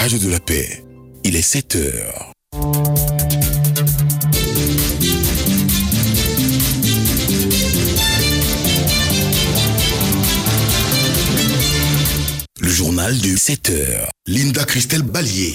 Radio de la Paix, il est 7 heures. Le journal de 7 heures. Linda Christelle Ballier.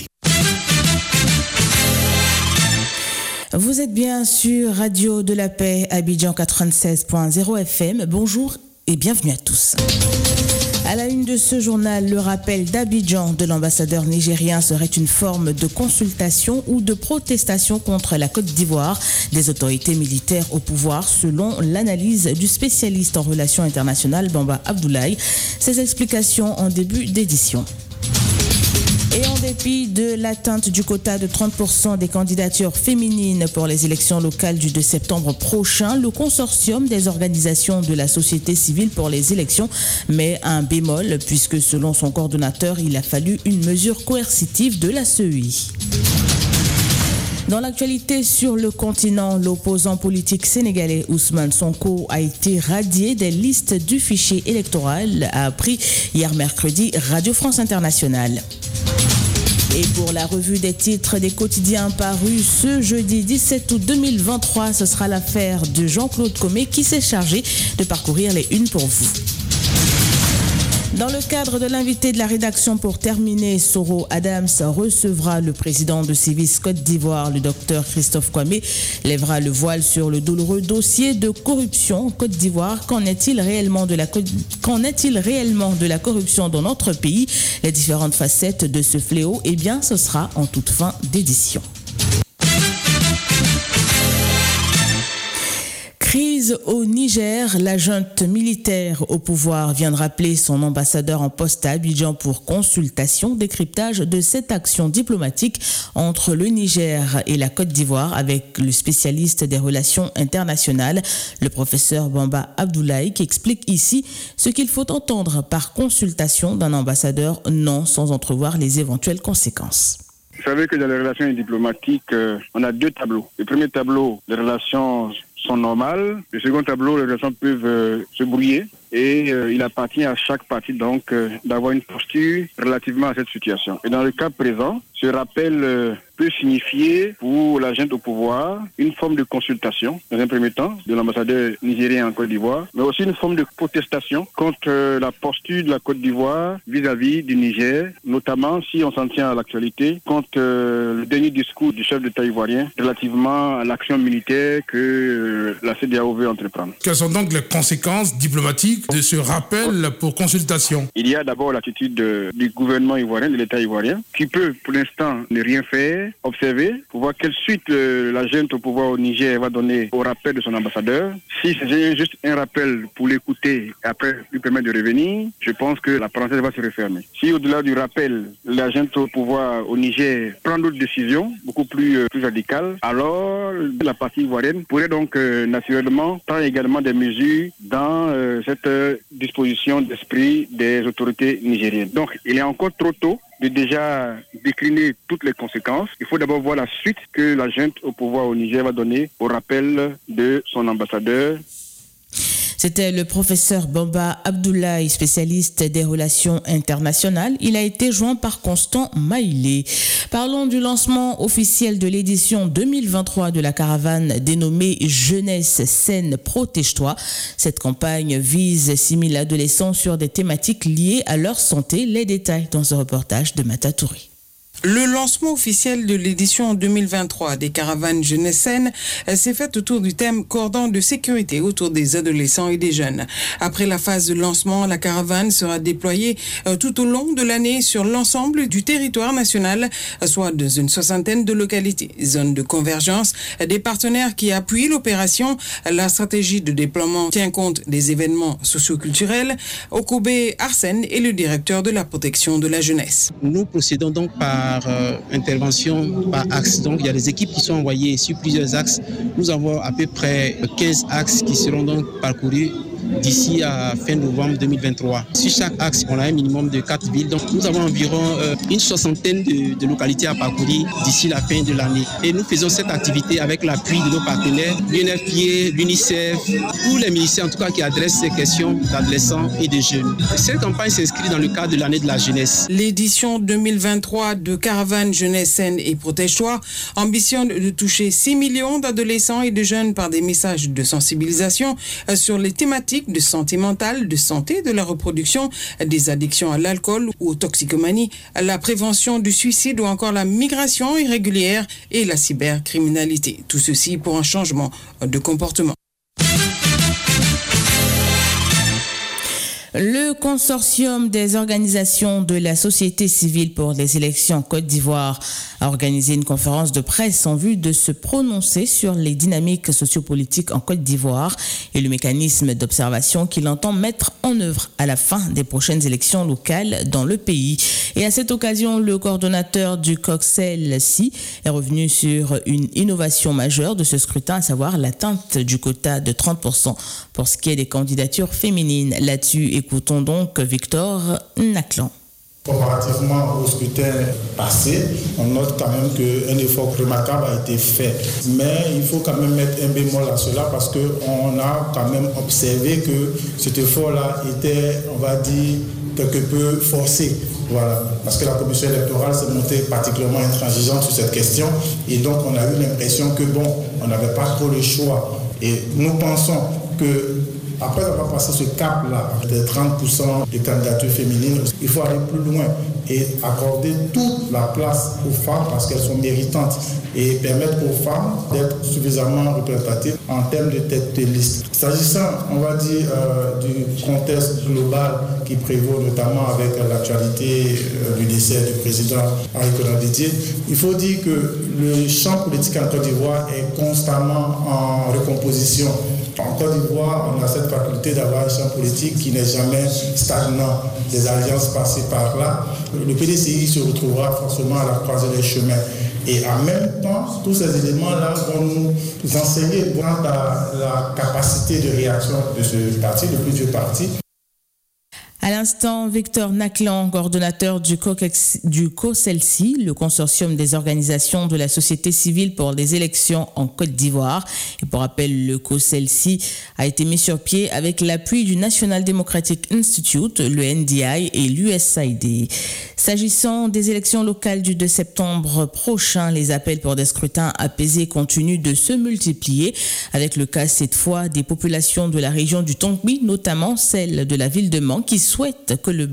Vous êtes bien sur Radio de la Paix, Abidjan 96.0 FM. Bonjour et bienvenue à tous. À la une de ce journal, le rappel d'Abidjan de l'ambassadeur nigérien serait une forme de consultation ou de protestation contre la Côte d'Ivoire des autorités militaires au pouvoir, selon l'analyse du spécialiste en relations internationales Bamba Abdoulaye. Ses explications en début d'édition. Et en dépit de l'atteinte du quota de 30% des candidatures féminines pour les élections locales du 2 septembre prochain, le consortium des organisations de la société civile pour les élections met un bémol puisque selon son coordonnateur, il a fallu une mesure coercitive de la CEI. Dans l'actualité sur le continent, l'opposant politique sénégalais Ousmane Sonko a été radié des listes du fichier électoral, a appris hier mercredi Radio France Internationale. Et pour la revue des titres des quotidiens parus ce jeudi 17 août 2023, ce sera l'affaire de Jean-Claude Comé qui s'est chargé de parcourir les unes pour vous. Dans le cadre de l'invité de la rédaction pour terminer, Soro Adams recevra le président de Civis Côte d'Ivoire, le docteur Christophe Kwame, lèvera le voile sur le douloureux dossier de corruption en Côte d'Ivoire. Qu'en est-il réellement de la corruption dans notre pays? Les différentes facettes de ce fléau, eh bien, ce sera en toute fin d'édition. Crise au Niger, la junte militaire au pouvoir vient de rappeler son ambassadeur en poste à Abidjan pour consultation, décryptage de cette action diplomatique entre le Niger et la Côte d'Ivoire avec le spécialiste des relations internationales, le professeur Bamba Abdoulaye, qui explique ici ce qu'il faut entendre par consultation d'un ambassadeur, non sans entrevoir les éventuelles conséquences. Vous savez que dans les relations diplomatiques, on a deux tableaux. Le premier tableau, les relations sont normales. Le second tableau, les relations peuvent se brouiller. Et il appartient à chaque partie donc d'avoir une posture relativement à cette situation. Et dans le cas présent, ce rappel peut signifier pour la junte au pouvoir une forme de consultation, dans un premier temps, de l'ambassadeur nigérien en Côte d'Ivoire, mais aussi une forme de protestation contre la posture de la Côte d'Ivoire vis-à-vis du Niger, notamment si on s'en tient à l'actualité, contre le dernier discours du chef d'État ivoirien relativement à l'action militaire que la CEDEAO veut entreprendre. Quelles sont donc les conséquences diplomatiques de ce rappel pour consultation? Il y a d'abord l'attitude du gouvernement ivoirien, de l'État ivoirien, qui peut pour l'instant ne rien faire, observer, pour voir quelle suite la junte au pouvoir au Niger va donner au rappel de son ambassadeur. Si c'est juste un rappel pour l'écouter et après lui permettre de revenir, je pense que la parenthèse va se refermer. Si au-delà du rappel, la junte au pouvoir au Niger prend d'autres décisions, beaucoup plus radicales, alors la partie ivoirienne pourrait donc naturellement prendre également des mesures dans cette disposition d'esprit des autorités nigériennes. Donc, il est encore trop tôt de déjà décliner toutes les conséquences. Il faut d'abord voir la suite que la junte au pouvoir au Niger va donner au rappel de son ambassadeur. C'était le professeur Bamba Abdoulaye, spécialiste des relations internationales. Il a été joint par Constant Maïlé. Parlons du lancement officiel de l'édition 2023 de la caravane dénommée Jeunesse Saine Protège-toi. Cette campagne vise 6 000 adolescents sur des thématiques liées à leur santé. Les détails dans ce reportage de Mata Touré. Le lancement officiel de l'édition 2023 des caravanes Jeunesse Saine s'est fait autour du thème cordon de sécurité autour des adolescents et des jeunes. Après la phase de lancement, la caravane sera déployée tout au long de l'année sur l'ensemble du territoire national, soit dans une 60aine de localités. Zone de convergence des partenaires qui appuient l'opération. La stratégie de déploiement tient compte des événements socioculturels. Okobé Arsène est le directeur de la protection de la jeunesse. Nous procédons donc par intervention par axe. Donc il y a des équipes qui sont envoyées sur plusieurs axes. Nous avons à peu près 15 axes qui seront donc parcourus d'ici à fin novembre 2023. Sur chaque axe, on a un minimum de 4 villes. Donc nous avons environ une soixantaine de localités à parcourir d'ici la fin de l'année. Et nous faisons cette activité avec l'appui de nos partenaires, l'UNFPA, l'UNICEF, tous les ministères en tout cas qui adressent ces questions d'adolescents et de jeunes. Cette campagne s'inscrit dans le cadre de l'année de la jeunesse. L'édition 2023 de Caravane Jeunesse Saine et Protège-toi ambitionne de toucher 6 millions d'adolescents et de jeunes par des messages de sensibilisation sur les thématiques de santé mentale, de santé de la reproduction, des addictions à l'alcool ou aux toxicomanies, la prévention du suicide ou encore la migration irrégulière et la cybercriminalité. Tout ceci pour un changement de comportement. Le consortium des organisations de la société civile pour les élections en Côte d'Ivoire a organisé une conférence de presse en vue de se prononcer sur les dynamiques sociopolitiques en Côte d'Ivoire et le mécanisme d'observation qu'il entend mettre en œuvre à la fin des prochaines élections locales dans le pays. Et à cette occasion, le coordonnateur du COCSEL-SI est revenu sur une innovation majeure de ce scrutin, à savoir l'atteinte du quota de 30% pour ce qui est des candidatures féminines. Là-dessus, écoutons donc Victor Naclan. Comparativement au scrutin passé, on note quand même qu'un effort remarquable a été fait. Mais il faut quand même mettre un bémol à cela parce qu'on a quand même observé que cet effort-là était, on va dire, quelque peu forcé. Voilà. Parce que la commission électorale s'est montrée particulièrement intransigeante sur cette question. Et donc, on a eu l'impression que, on n'avait pas trop le choix. Et nous pensons que après avoir passé ce cap-là, des 30% de candidatures féminines, il faut aller plus loin et accorder toute la place aux femmes parce qu'elles sont méritantes et permettre aux femmes d'être suffisamment représentatives en termes de tête de liste. S'agissant, on va dire, du contexte global qui prévaut notamment avec l'actualité du décès du président Henri Konan Bédié, il faut dire que le champ politique en Côte d'Ivoire est constamment en recomposition. En Côte d'Ivoire, on a cette faculté d'avoir un champ politique qui n'est jamais stagnant. Des alliances passées par là. Le PDCI se retrouvera forcément à la croisée des chemins. Et en même temps, tous ces éléments-là vont nous enseigner quant à la capacité de réaction de ce parti, de plusieurs partis. À l'instant, Victor Naclan, coordonnateur du COCSEL-SI, le consortium des organisations de la société civile pour les élections en Côte d'Ivoire. Et pour rappel, le COCSEL-SI a été mis sur pied avec l'appui du National Democratic Institute, le NDI et l'USAID. S'agissant des élections locales du 2 septembre prochain, les appels pour des scrutins apaisés continuent de se multiplier, avec le cas cette fois des populations de la région du Tongbi, notamment celle de la ville de Mans, qui souhaitent le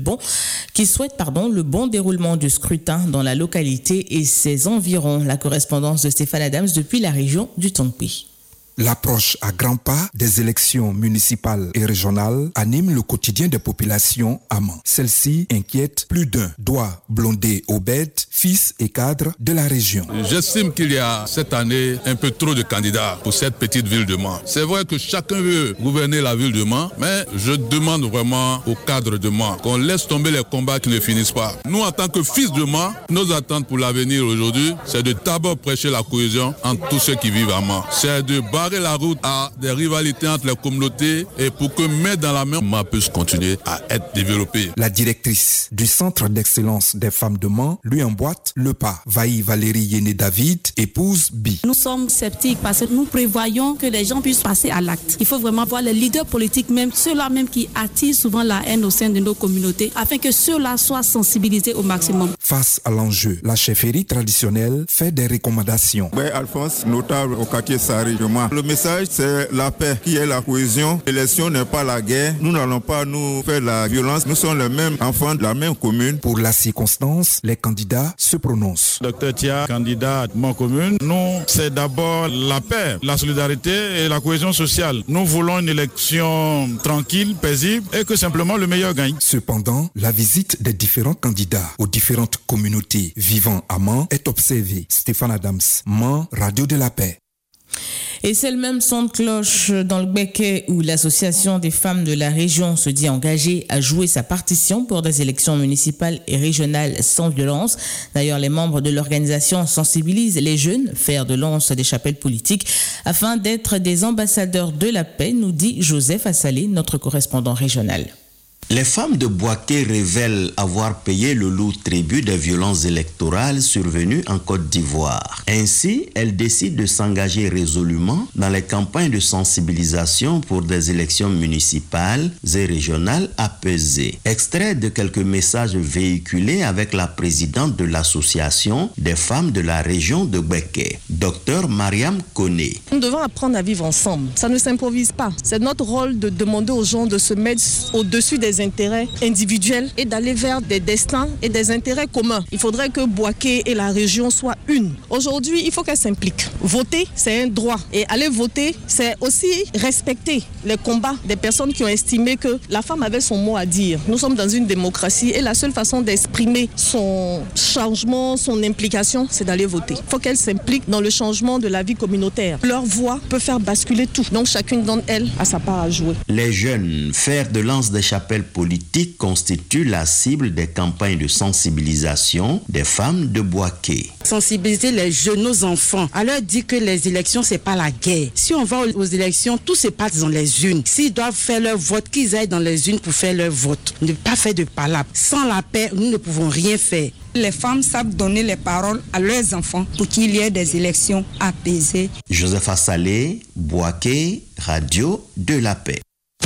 bon déroulement du scrutin dans la localité et ses environs. La correspondance de Stéphane Adams depuis la région du Tongbi. L'approche à grands pas des élections municipales et régionales anime le quotidien des populations à Mans. Celle-ci inquiète plus d'un doigt blondé Obed, fils et cadre de la région. J'estime qu'il y a cette année un peu trop de candidats pour cette petite ville de Mans. C'est vrai que chacun veut gouverner la ville de Mans, mais je demande vraiment au cadre de Mans qu'on laisse tomber les combats qui ne finissent pas. Nous, en tant que fils de Mans, nos attentes pour l'avenir aujourd'hui, c'est de d'abord prêcher la cohésion entre tous ceux qui vivent à Mans. C'est de barrer la route à des rivalités entre les communautés et pour que main dans la main, Mans puisse continuer à être développé. La directrice du Centre d'excellence des femmes de Mans lui emboîte le pas. Vaï Valérie Yéné David, épouse Bi. Nous sommes sceptiques parce que nous prévoyons que les gens puissent passer à l'acte. Il faut vraiment voir les leaders politiques, même ceux-là même qui attirent souvent la haine au sein de nos communautés, afin que ceux-là soient sensibilisés au maximum. Face à l'enjeu, la chefferie traditionnelle fait des recommandations. Alphonse, notable au quartier Sari de Mans. Le message, c'est la paix qui est la cohésion. L'élection n'est pas la guerre. Nous n'allons pas nous faire la violence. Nous sommes les mêmes enfants de la même commune. Pour la circonstance, les candidats se prononcent. Docteur Tia, candidat de mon commune, nous, c'est d'abord la paix, la solidarité et la cohésion sociale. Nous voulons une élection tranquille, paisible et que simplement le meilleur gagne. Cependant, la visite des différents candidats aux différentes communautés vivant à Mans est observée. Stéphane Adams, Mans, Radio de la Paix. Et c'est le même son de cloche dans le Béquet où l'association des femmes de la région se dit engagée à jouer sa partition pour des élections municipales et régionales sans violence. D'ailleurs, les membres de l'organisation sensibilisent les jeunes, fers de lance des chapelles politiques, afin d'être des ambassadeurs de la paix, nous dit Joseph Assalé, notre correspondant régional. Les femmes de Boaké révèlent avoir payé le lourd tribut des violences électorales survenues en Côte d'Ivoire. Ainsi, elles décident de s'engager résolument dans les campagnes de sensibilisation pour des élections municipales et régionales apaisées. Extrait de quelques messages véhiculés avec la présidente de l'association des femmes de la région de Boaké, Dr Mariam Koné. Nous devons apprendre à vivre ensemble. Ça ne s'improvise pas. C'est notre rôle de demander aux gens de se mettre au-dessus des intérêts individuels et d'aller vers des destins et des intérêts communs. Il faudrait que Boaké et la région soient une. Aujourd'hui, il faut qu'elles s'impliquent. Voter, c'est un droit. Et aller voter, c'est aussi respecter les combats des personnes qui ont estimé que la femme avait son mot à dire. Nous sommes dans une démocratie et la seule façon d'exprimer son changement, son implication, c'est d'aller voter. Il faut qu'elles s'impliquent dans le changement de la vie communautaire. Leur voix peut faire basculer tout. Donc chacune d'entre elles a sa part à jouer. Les jeunes, fers de lance des chapelles politiques, constituent la cible des campagnes de sensibilisation des femmes de Boaké. Sensibiliser les jeunes, nos enfants, à leur dire que les élections, c'est pas la guerre. Si on va aux élections, tout se passe dans les urnes. S'ils doivent faire leur vote, qu'ils aillent dans les urnes pour faire leur vote. Ne pas faire de palabres. Sans la paix, nous ne pouvons rien faire. Les femmes savent donner les paroles à leurs enfants pour qu'il y ait des élections apaisées. Joseph Assalé, Boaké, Radio de la Paix.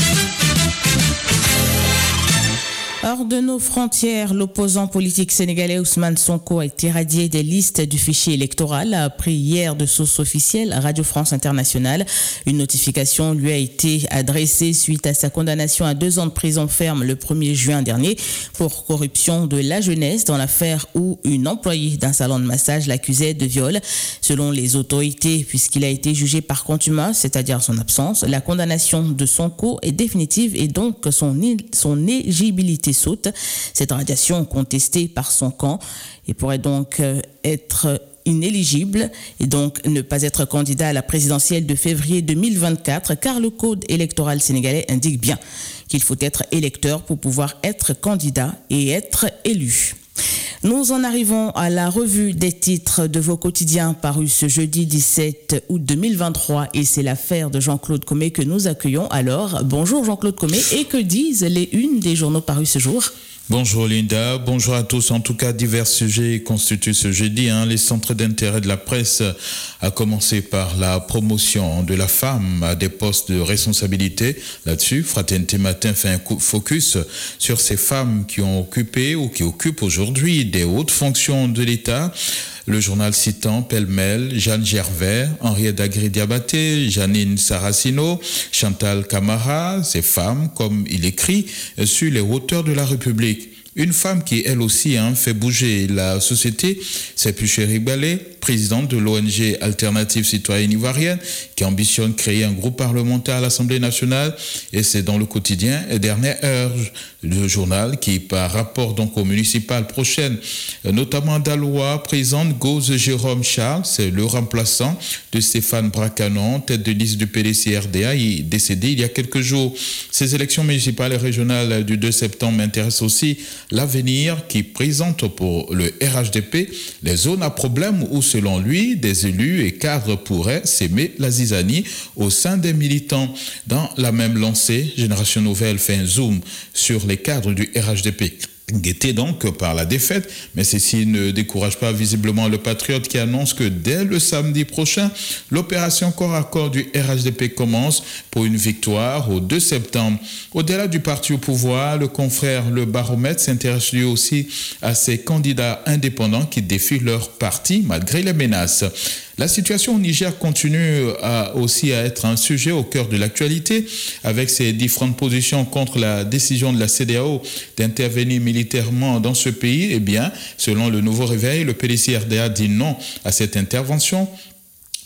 Hors de nos frontières, l'opposant politique sénégalais Ousmane Sonko a été radié des listes du fichier électoral, a appris hier de sources officielles à Radio France Internationale. Une notification lui a été adressée suite à sa condamnation à 2 ans de prison ferme le 1er juin dernier pour corruption de la jeunesse dans l'affaire où une employée d'un salon de massage l'accusait de viol. Selon les autorités, puisqu'il a été jugé par contumace, c'est-à-dire son absence, la condamnation de Sonko est définitive et donc son éligibilité saute. Cette radiation contestée par son camp et pourrait donc être inéligible et donc ne pas être candidat à la présidentielle de février 2024 car le code électoral sénégalais indique bien qu'il faut être électeur pour pouvoir être candidat et être élu. Nous en arrivons à la revue des titres de vos quotidiens parus ce jeudi 17 août 2023 et c'est l'affaire de Jean-Claude Comé que nous accueillons. Alors, bonjour Jean-Claude Comé, et que disent les unes des journaux parus ce jour ? Bonjour Linda, bonjour à tous. En tout cas, divers sujets constituent ce jeudi les centres d'intérêt de la presse, à commencer par la promotion de la femme à des postes de responsabilité. Là-dessus, Fraternité Matin fait un focus sur ces femmes qui ont occupé ou qui occupent aujourd'hui des hautes fonctions de l'État. Le journal citant pêle-mêle Jeanne Gervais, Henriette Agri-Diabaté, Janine Saracino, Chantal Camara, ces femmes, comme il écrit, sur les hauteurs de la République. Une femme qui, elle aussi, fait bouger la société, c'est Puchéry Ballet, présidente de l'ONG Alternative Citoyenne Ivoirienne, qui ambitionne créer un groupe parlementaire à l'Assemblée nationale. Et c'est dans le quotidien Dernière Heure, le journal qui, par rapport donc aux municipales prochaines, notamment d'Alois, présente Gauze Jérôme Charles, c'est le remplaçant de Stéphane Bracanon, tête de liste du PDC-RDA, il est décédé il y a quelques jours. Ces élections municipales et régionales du 2 septembre intéressent aussi l'avenir qui présente pour le RHDP les zones à problème où, selon lui, des élus et cadres pourraient s'aimer la zizanie au sein des militants. Dans la même lancée, Génération Nouvelle fait un zoom sur les cadres du RHDP. Guetté donc par la défaite, mais ceci ne décourage pas visiblement le patriote qui annonce que dès le samedi prochain, l'opération corps à corps du RHDP commence pour une victoire au 2 septembre. Au-delà du parti au pouvoir, le confrère Le Baromètre s'intéresse lui aussi à ces candidats indépendants qui défient leur parti malgré les menaces. La situation au Niger continue aussi à être un sujet au cœur de l'actualité avec ses différentes positions contre la décision de la CEDEAO d'intervenir militairement dans ce pays. Eh bien, selon le Nouveau Réveil, le PDC-RDA dit non à cette intervention.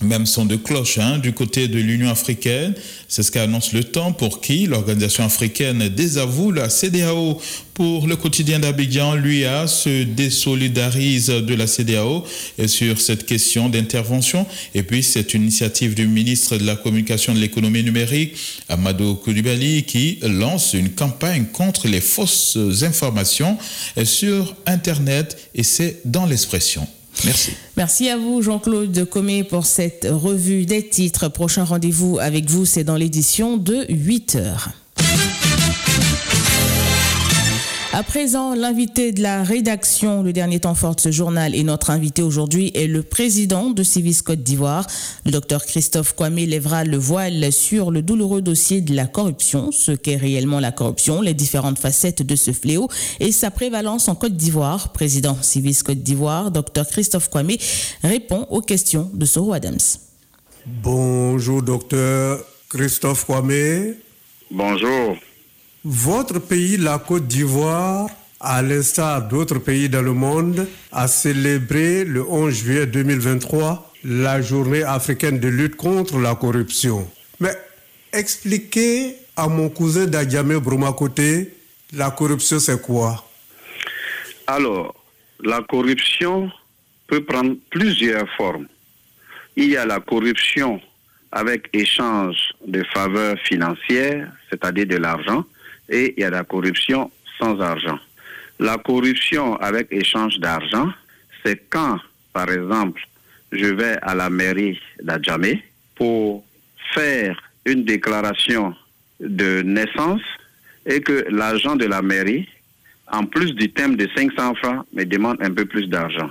Même son de cloche du côté de l'Union africaine. C'est ce qu'annonce le Temps, pour qui l'organisation africaine désavoue la CEDEAO. Pour le quotidien d'Abidjan, l'UA se désolidarise de la CEDEAO sur cette question d'intervention. Et puis, c'est une initiative du ministre de la Communication et de l'Économie numérique, Amadou Koulibaly, qui lance une campagne contre les fausses informations sur Internet, et c'est dans l'expression. Merci. Merci à vous, Jean-Claude Comé, pour cette revue des titres. Prochain rendez-vous avec vous, c'est dans l'édition de 8h. À présent, l'invité de la rédaction, le dernier temps fort de ce journal, et notre invité aujourd'hui est le président de Civis Côte d'Ivoire. Le docteur Christophe Kwame lèvera le voile sur le douloureux dossier de la corruption, ce qu'est réellement la corruption, les différentes facettes de ce fléau et sa prévalence en Côte d'Ivoire. Président Civis Côte d'Ivoire, docteur Christophe Kwame répond aux questions de Soro Adams. Bonjour, docteur Christophe Kwame. Bonjour. Votre pays, la Côte d'Ivoire, à l'instar d'autres pays dans le monde, a célébré le 11 juillet 2023 la journée africaine de lutte contre la corruption. Mais expliquez à mon cousin Dadiame Broumakoté, la corruption c'est quoi? Alors, la corruption peut prendre plusieurs formes. Il y a la corruption avec échange de faveurs financières, c'est-à-dire de l'argent, et il y a la corruption sans argent. La corruption avec échange d'argent, c'est quand, par exemple, je vais à la mairie d'Adjamé pour faire une déclaration de naissance et que l'agent de la mairie, en plus du thème de 500 francs, me demande un peu plus d'argent.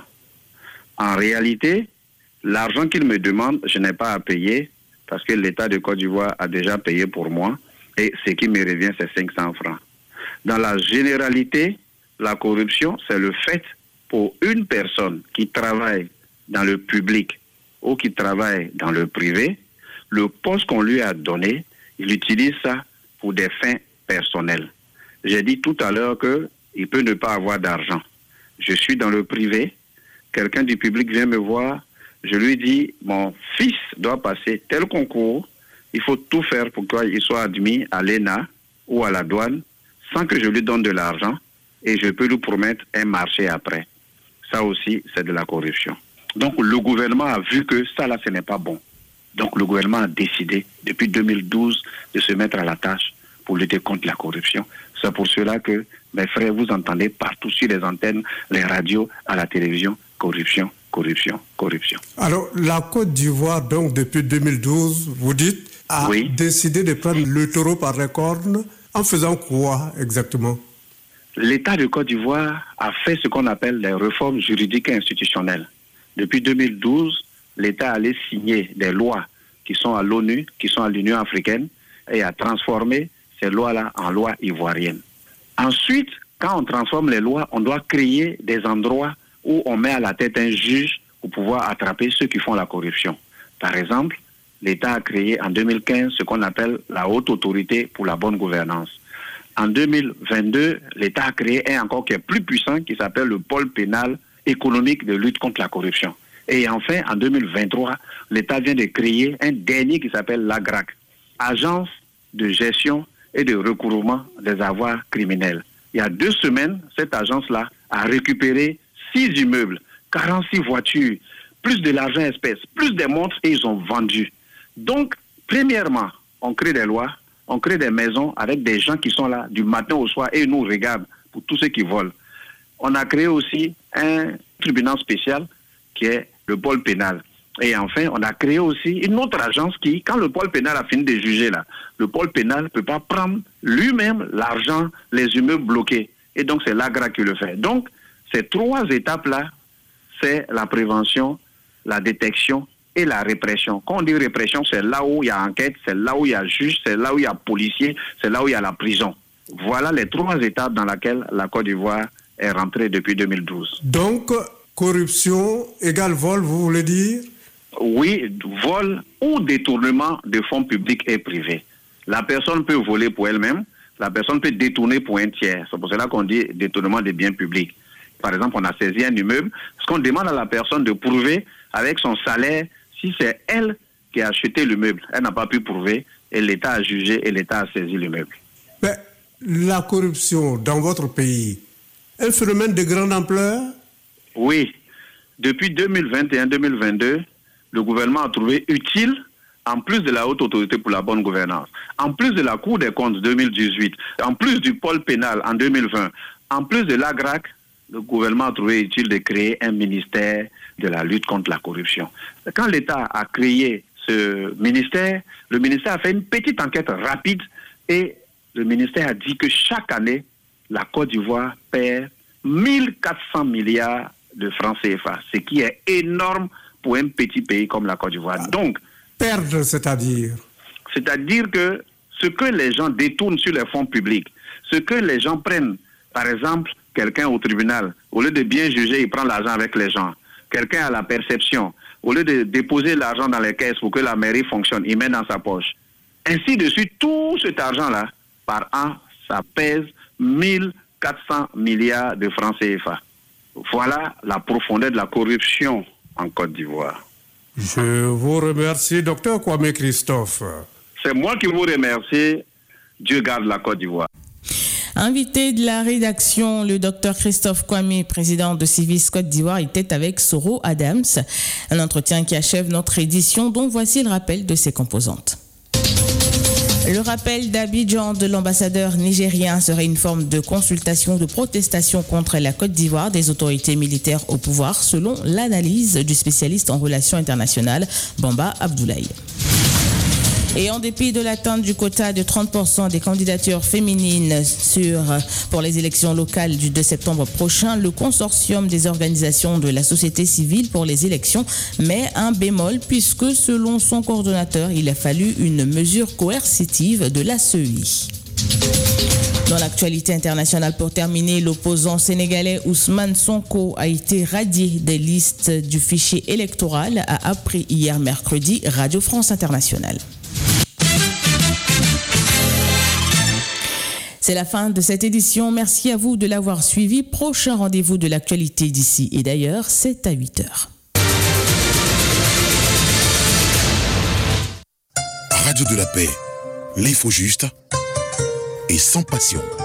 En réalité, l'argent qu'il me demande, je n'ai pas à payer parce que l'État de Côte d'Ivoire a déjà payé pour moi. Et ce qui me revient, c'est 500 francs. Dans la généralité, la corruption, c'est le fait pour une personne qui travaille dans le public ou qui travaille dans le privé, le poste qu'on lui a donné, il utilise ça pour des fins personnelles. J'ai dit tout à l'heure qu'il peut ne pas avoir d'argent. Je suis dans le privé, quelqu'un du public vient me voir, je lui dis, mon fils doit passer tel concours, il faut tout faire pour qu'il soit admis à l'ENA ou à la douane sans que je lui donne de l'argent et je peux lui promettre un marché après. Ça aussi, c'est de la corruption. Donc le gouvernement a vu que ça là, ce n'est pas bon. Donc le gouvernement a décidé depuis 2012 de se mettre à la tâche pour lutter contre la corruption. C'est pour cela que, mes frères, vous entendez partout sur les antennes, les radios, à la télévision, corruption, corruption, corruption. Alors la Côte d'Ivoire, donc depuis 2012, vous dites, a décidé de prendre le taureau par les cornes en faisant quoi exactement? L'État de Côte d'Ivoire a fait ce qu'on appelle les réformes juridiques et institutionnelles. Depuis 2012, l'État allait signer des lois qui sont à l'ONU, qui sont à l'Union africaine, et a transformé ces lois-là en lois ivoiriennes. Ensuite, quand on transforme les lois, on doit créer des endroits où on met à la tête un juge pour pouvoir attraper ceux qui font la corruption. Par exemple, l'État a créé en 2015 ce qu'on appelle la Haute Autorité pour la bonne gouvernance. En 2022, l'État a créé un encore qui est plus puissant qui s'appelle le pôle pénal économique de lutte contre la corruption. Et enfin, en 2023, l'État vient de créer un dernier qui s'appelle l'AGRAC, Agence de gestion et de recouvrement des avoirs criminels. Il y a 2 semaines, cette agence-là a récupéré 6 immeubles, 46 voitures, plus de l'argent espèce, plus des montres et ils ont vendu. Donc, premièrement, on crée des lois, on crée des maisons avec des gens qui sont là du matin au soir et ils nous regardent pour tous ceux qui volent. On a créé aussi un tribunal spécial qui est le pôle pénal. Et enfin, on a créé aussi une autre agence qui, quand le pôle pénal a fini de juger là, le pôle pénal ne peut pas prendre lui-même l'argent, les immeubles bloqués. Et donc, c'est l'AGRA qui le fait. Donc, ces 3 étapes-là, c'est la prévention, la détection et la répression. Quand on dit répression, c'est là où il y a enquête, c'est là où il y a juge, c'est là où il y a policier, c'est là où il y a la prison. Voilà les 3 étapes dans lesquelles la Côte d'Ivoire est rentrée depuis 2012. Donc, corruption égale vol, vous voulez dire? Oui, vol ou détournement de fonds publics et privés. La personne peut voler pour elle-même, la personne peut détourner pour un tiers. C'est pour cela qu'on dit détournement des biens publics. Par exemple, on a saisi un immeuble, parce qu'on demande à la personne de prouver avec son salaire Si c'est elle qui a acheté le meuble, elle n'a pas pu prouver et l'État a jugé et l'État a saisi le meuble. Mais la corruption dans votre pays, un phénomène de grande ampleur? Oui. Depuis 2021-2022, le gouvernement a trouvé utile, en plus de la Haute Autorité pour la bonne gouvernance, en plus de la Cour des comptes 2018, en plus du pôle pénal en 2020, en plus de l'AGRAC, le gouvernement a trouvé utile de créer un ministère de la lutte contre la corruption. Quand l'État a créé ce ministère, le ministère a fait une petite enquête rapide et le ministère a dit que chaque année, la Côte d'Ivoire perd 1400 milliards de francs CFA, ce qui est énorme pour un petit pays comme la Côte d'Ivoire. Donc, perdre, c'est-à-dire que ce que les gens détournent sur les fonds publics, ce que les gens prennent, par exemple, quelqu'un au tribunal, au lieu de bien juger, il prend l'argent avec les gens. Quelqu'un a la perception, au lieu de déposer l'argent dans les caisses pour que la mairie fonctionne, il met dans sa poche. Ainsi de suite, tout cet argent-là, par an, ça pèse 1400 milliards de francs CFA. Voilà la profondeur de la corruption en Côte d'Ivoire. Je vous remercie, Dr Kwame Christophe. C'est moi qui vous remercie. Dieu garde la Côte d'Ivoire. Invité de la rédaction, le docteur Christophe Kwame, président de Civis Côte d'Ivoire, était avec Soro Adams. Un entretien qui achève notre édition, dont voici le rappel de ses composantes. Le rappel d'Abidjan de l'ambassadeur nigérien serait une forme de consultation, de protestation contre la Côte d'Ivoire des autorités militaires au pouvoir, selon l'analyse du spécialiste en relations internationales, Bamba Abdoulaye. Et en dépit de l'atteinte du quota de 30% des candidatures féminines pour les élections locales du 2 septembre prochain, le consortium des organisations de la société civile pour les élections met un bémol puisque, selon son coordonnateur, il a fallu une mesure coercitive de la CEI. Dans l'actualité internationale, pour terminer, l'opposant sénégalais Ousmane Sonko a été radié des listes du fichier électoral, a appris hier mercredi Radio France Internationale. C'est la fin de cette édition. Merci à vous de l'avoir suivi. Prochain rendez-vous de l'actualité d'ici et d'ailleurs, c'est à 8h. Radio de la paix, l'info juste et sans passion.